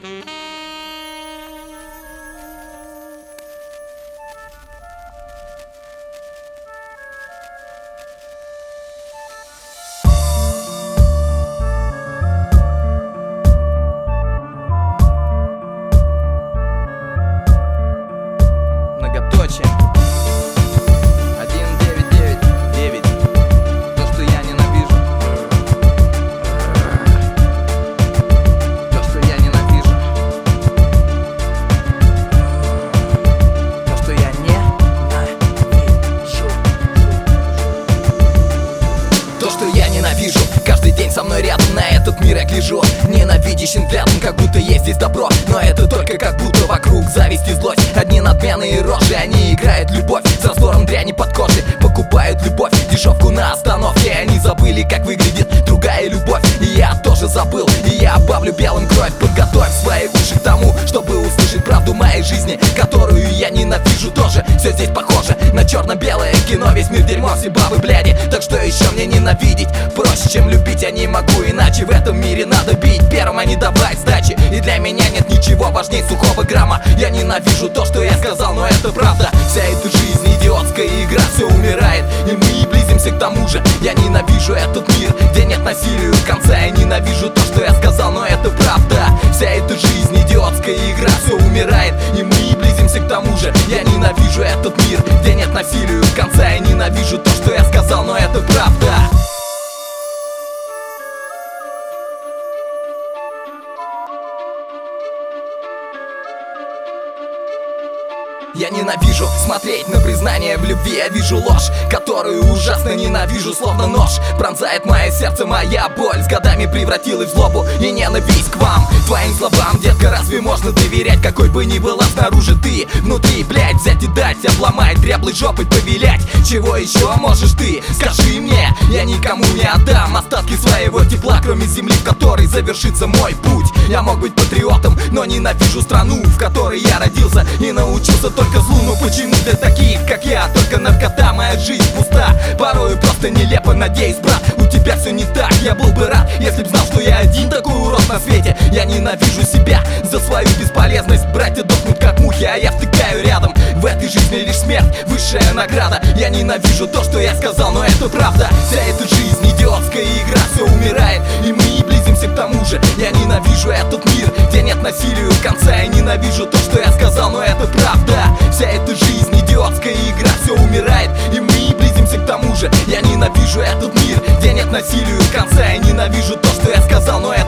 Многоточие 1999. То, что я ненавижу. То, что я ненавижу. То, что я ненавижу. То, что я ненавижу. Каждый день со мной рядом, на этот мир я гляжу ненавидящим взглядом, как будто есть здесь добро. Но это только как будто вокруг зависть и злость. Одни надменные рожи, они играют любовь с раствором дряни под кожей. Покупают любовь, дешевку на остановке. Они забыли, как выглядит другая любовь. И я тоже забыл, и я обавлю белым кровь. Подготовь свои уши к тому, чтобы услышать правду моей жизни, которую я ненавижу тоже. Все здесь похоже на черно-белое кино. Весь мир дерьмо, все бабы бляди. Так что еще мне ненавидеть? Проще, чем любить, я не могу иначе. В этом мире надо бить первым, а не давать сдачи. И для меня нет ничего важнее сухого грамма. Я ненавижу то, что я сказал, но это правда. Вся эта жизнь идиотская игра, все умирает, и мы близимся к тому же. Я ненавижу этот мир, где нет насилию конца. Я ненавижу то, что я сказал, но это правда. Вся эта жизнь идиотская игра, все умирает, и мы близимся к тому же. Я ненавижу этот мир, где нет насилию конца. Я ненавижу то, что я сказал, но это правда. Я ненавижу смотреть на признание в любви. Я вижу ложь, которую ужасно ненавижу. Словно нож пронзает мое сердце, моя боль с годами превратилась в злобу и ненависть к вам. Твоим словам, детка, разве можно доверять? Какой бы ни была снаружи, ты внутри, блять, взять и дать, обломать, дряблой жопой повилять. Чего еще можешь ты? Скажи мне, я никому не отдам остатки своего тепла, кроме земли, в которой завершится мой путь. Я мог быть патриотом, но ненавижу страну, в которой я родился и научился только злу. Но почему для таких, как я, только наркота? Моя жизнь пуста, порою просто нелепо. Надеюсь, брат, у тебя все не так. Я был бы рад, если б знал, что я один такой урод на свете. Я ненавижу себя за свою бесполезность. Братья дохнут как мухи, а я втыкаю рядом. В этой жизни лишь смерть, высшая награда. Я ненавижу то, что я сказал, но это правда. Вся эта жизнь идиотская игра, все умирает, и мы близимся к тому же. Я ненавижу этот мир, где нет насилию конца. Я ненавижу то, что я сказал, но это правда. Вся эта жизнь идиотская игра, все умирает, и мы близимся к тому же. Я ненавижу этот мир, где нет насилию конца. Я ненавижу то, что я сказал, но